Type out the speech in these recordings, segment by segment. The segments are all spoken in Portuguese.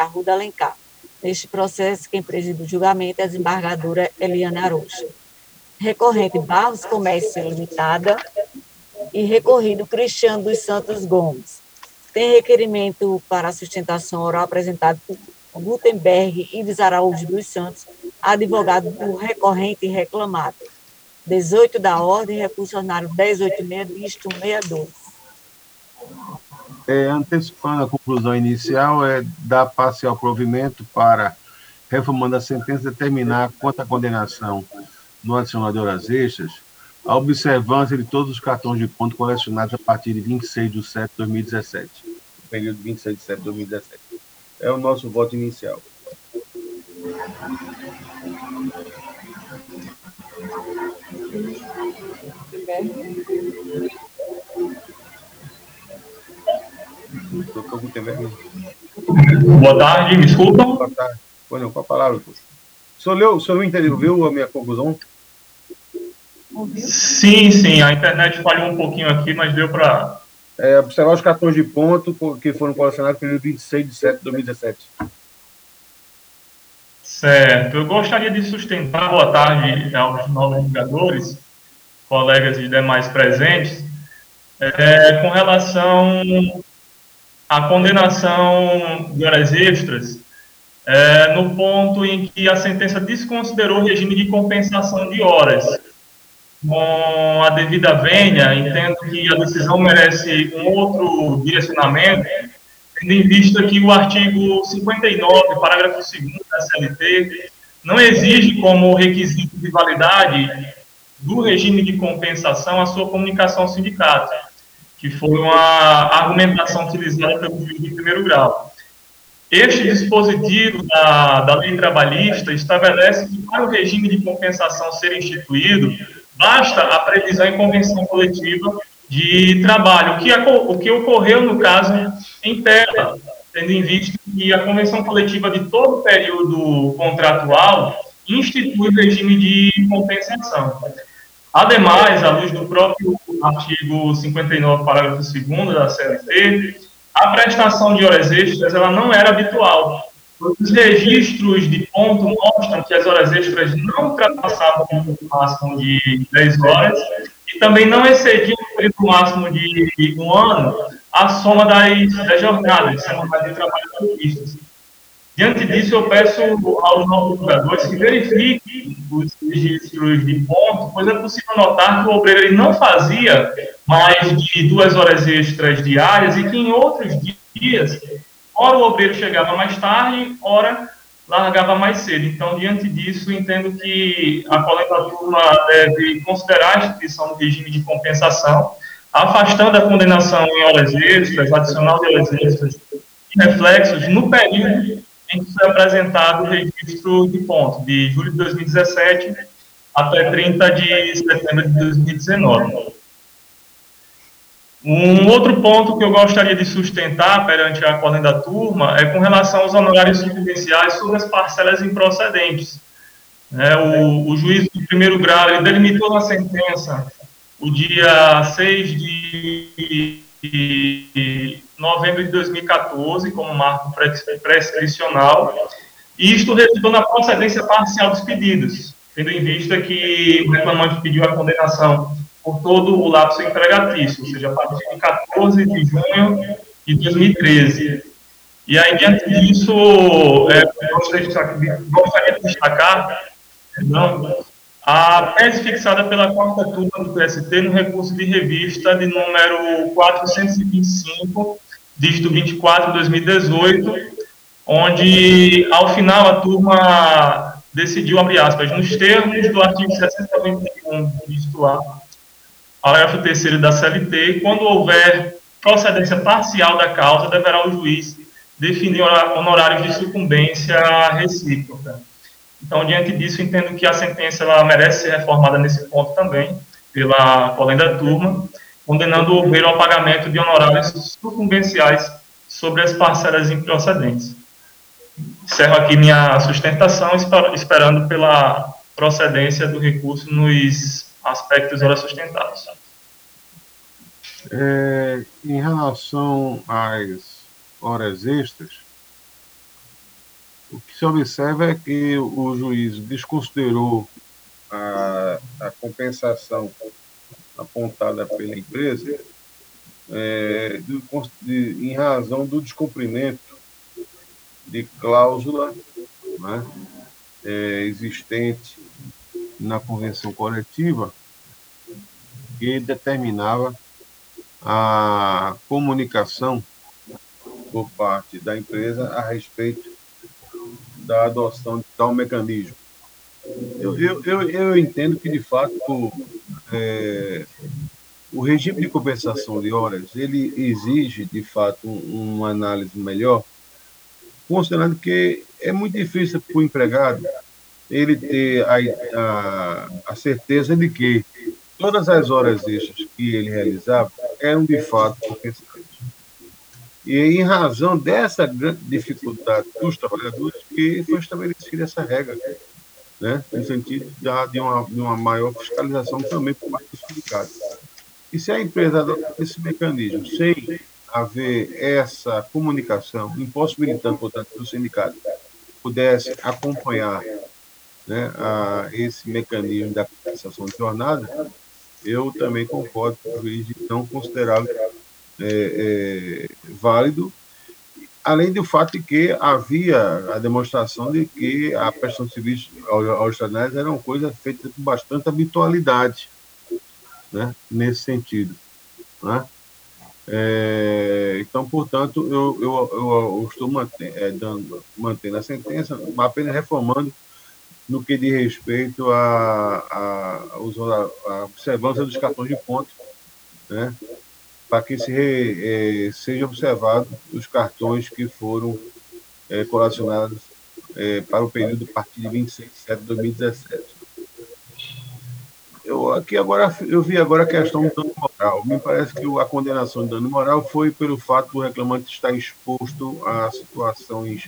Arruda Alencar. Neste processo, quem preside o julgamento é a desembargadora Eliane Aroucha. Recorrente Barros Comércio Limitada e recorrido Cristiano dos Santos Gomes. Tem requerimento para sustentação oral apresentado por Gutenberg Ives Araújo dos Santos, advogado do recorrente e reclamado. 18 da ordem, recurso ordinário 1086, dígito 62. Antecipando a conclusão inicial, dar parcial provimento para, reformando a sentença, determinar quanto à condenação no adicional de horas extras, a observância de todos os cartões de ponto colecionados a partir de 26 de setembro de 2017. No período de 26 de setembro de 2017. É o nosso voto inicial. Doutor Gutenberg. Boa tarde, me escutam? Boa tarde. Pois não, com a palavra, doutor. O senhor entendeu, viu a minha conclusão? Sim, a internet falhou um pouquinho aqui, mas deu para... observar os cartões de ponto que foram colecionados no período 26 de setembro de 2017. Certo. Eu gostaria de sustentar, boa tarde aos novos jogadores, colegas e demais presentes, com relação à condenação de horas extras, no ponto em que a sentença desconsiderou o regime de compensação de horas. Com a devida vênia, entendo que a decisão merece um outro direcionamento, tendo em vista que o artigo 59, parágrafo 2º da CLT, não exige como requisito de validade do regime de compensação a sua comunicação ao sindicato, que foi uma argumentação utilizada pelo juiz de primeiro grau. Este dispositivo da lei trabalhista estabelece que, para o regime de compensação ser instituído, basta a previsão em convenção coletiva de trabalho, o que ocorreu no caso em tela, tendo em vista que a convenção coletiva de todo o período contratual institui o regime de compensação. Ademais, à luz do próprio artigo 59, parágrafo 2º da CLT, a prestação de horas extras ela não era habitual. Os registros de ponto mostram que as horas extras não ultrapassavam o máximo de 10 horas e também não excediam o período máximo de um ano a soma das jornadas semanais de trabalho previstas. Diante disso, eu peço aos novos jogadores que verifiquem os registros de ponto, pois é possível notar que o obreiro ele não fazia mais de 2 horas extras diárias e que em outros dias, ora o obreiro chegava mais tarde, ora largava mais cedo. Então, diante disso, entendo que a colega turma deve considerar a instituição do regime de compensação, afastando a condenação em horas extras, adicional de horas extras e reflexos no período em que foi apresentado o registro de ponto, de julho de 2017 até 30 de setembro de 2019. Um outro ponto que eu gostaria de sustentar perante a colega da turma é com relação aos honorários subsidenciais sobre as parcelas improcedentes. O juiz de primeiro grau ele delimitou na sentença o dia 6 de novembro de 2014 como marco prescricional, e isto resultou na procedência parcial dos pedidos, tendo em vista que o reclamante pediu a condenação por todo o lapso empregatício, ou seja, a partir de 14 de junho de 2013. E aí, diante disso, gostaria de destacar a tese fixada pela quarta turma do TST no recurso de revista de número 425, dígito 24 de 2018, onde, ao final, a turma decidiu, abre aspas, nos termos do artigo 691, dígito A, parágrafo 3º da CLT, quando houver procedência parcial da causa, deverá o juiz definir honorários de sucumbência recíproca. Então, diante disso, entendo que a sentença ela merece ser reformada nesse ponto também, pela colega da turma, condenando o obreiro ao pagamento de honorários sucumbenciais sobre as parcelas improcedentes. Encerro aqui minha sustentação, esperando pela procedência do recurso nos aspectos ora sustentados. Em relação às horas extras, O que se observa é que o juiz desconsiderou a compensação apontada pela empresa em razão do descumprimento de cláusula, né, existente na convenção coletiva que determinava a comunicação por parte da empresa a respeito da adoção de tal mecanismo. Eu entendo que, de fato, é, o regime de compensação de horas ele exige, de fato, uma análise melhor, considerando que é muito difícil para o empregado ele ter a certeza de que todas as horas extras que ele realizava eram, de fato, compensadas. E em razão dessa grande dificuldade dos trabalhadores que foi estabelecida essa regra, né, no sentido de uma maior fiscalização também por parte do sindicato. E se a empresa adotar esse mecanismo sem haver essa comunicação, impossibilitando, portanto, que o sindicato pudesse acompanhar, né, esse mecanismo da compensação de jornada, eu também concordo com o juiz de não considerá-lo válido, além do fato de que havia a demonstração de que a prestação de serviços aos extraordinários era uma coisa feita com bastante habitualidade, né, nesse sentido. Né? Então, portanto, eu estou mantendo a sentença, apenas reformando no que diz respeito à observância dos cartões de ponto, né, para que seja observado os cartões que foram colacionados para o período a partir de 26 de setembro de 2017. Eu vi agora a questão do dano moral. Me parece que a condenação de dano moral foi pelo fato do reclamante estar exposto a situações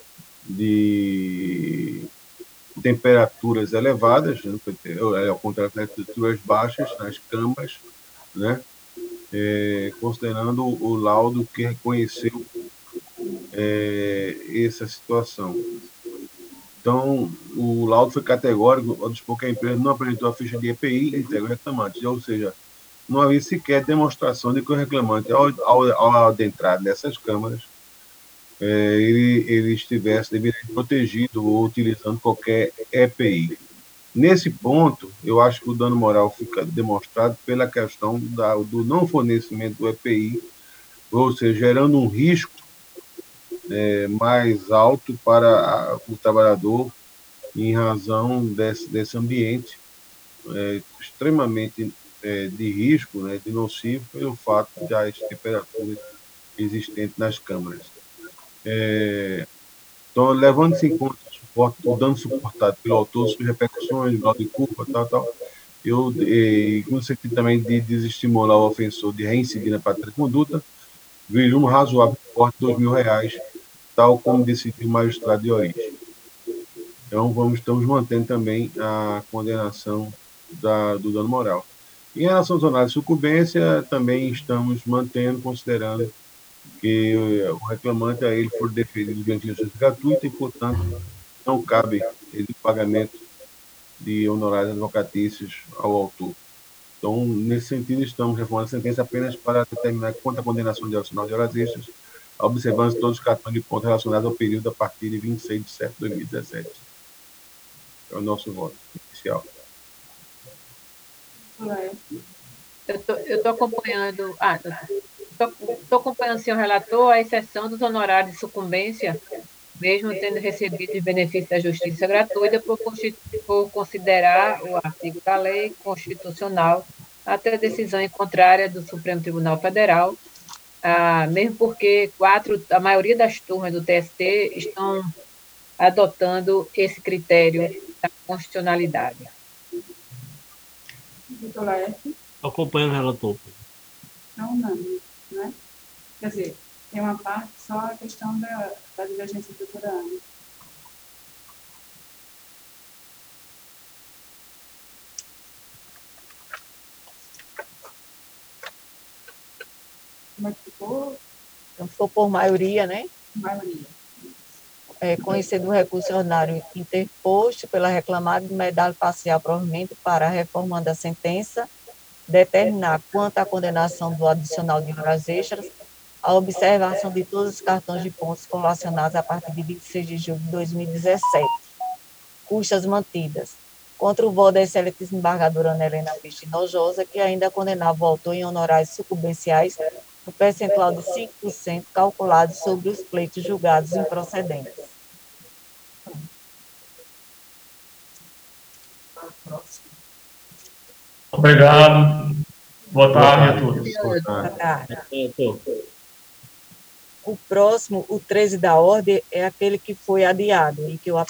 de temperaturas elevadas, né, ao contrário das temperaturas baixas nas camas, né, considerando o laudo que reconheceu essa situação. Então, o laudo foi categórico ao dispor que a empresa não apresentou a ficha de EPI integra o reclamante, ou seja, não havia sequer demonstração de que o reclamante, ao adentrar nessas câmaras, ele estivesse devidamente protegido ou utilizando qualquer EPI. Nesse ponto, eu acho que o dano moral fica demonstrado pela questão do não fornecimento do EPI, ou seja, gerando um risco mais alto para o trabalhador em razão desse ambiente extremamente de risco, né, de nocivo, pelo fato das temperaturas existentes nas câmaras. Então, levando-se em conta o dano suportado pelo autor, suas repercussões, grau de culpa, tal, no sentido também de desestimular o ofensor de reincidir na prática da conduta, vejo um razoável corte de R$ 2.000, tal como decidiu o magistrado de origem. Então, estamos mantendo também a condenação do dano moral. Em relação aos honorários de sucumbência, também estamos mantendo, considerando que o reclamante a ele for deferido mediante justiça gratuita e, portanto, não cabe ele o pagamento de honorários advocatícios ao autor. Então, nesse sentido, estamos reformando a sentença apenas para determinar quanto à condenação de adicional de horas extras, a observância de todos os cartões de ponto relacionados ao período a partir de 26 de setembro de 2017. É o nosso voto inicial. Eu estou acompanhando. Estou acompanhando o senhor relator a exceção dos honorários de sucumbência, mesmo tendo recebido os benefícios da justiça gratuita, por considerar o artigo da lei constitucional até decisão em contrária do Supremo Tribunal Federal, mesmo porque a maioria das turmas do TST estão adotando esse critério da constitucionalidade. Doutor Laerte? Acompanhando o relator. Não, né? Quer dizer, tem uma parte só a questão da divergência do doutor Ana. Como é que ficou? Então, ficou por maioria, né? Maioria. conhecido o recurso ordinário interposto pela reclamada de medalha parcial provimento para, reformando a sentença, determinar quanto à condenação do adicional de horas extras, a observação de todos os cartões de pontos colacionados a partir de 26 de julho de 2017. Custas mantidas. Contra o voto da excelente desembargadora Ana Helena Peixe Nojosa, que ainda condenava o autor em honorários sucumbenciais no percentual de 5% calculado sobre os pleitos julgados improcedentes. Obrigado. Boa tarde a todos. Boa tarde. O próximo, o 13 da ordem, é aquele que foi adiado, e que eu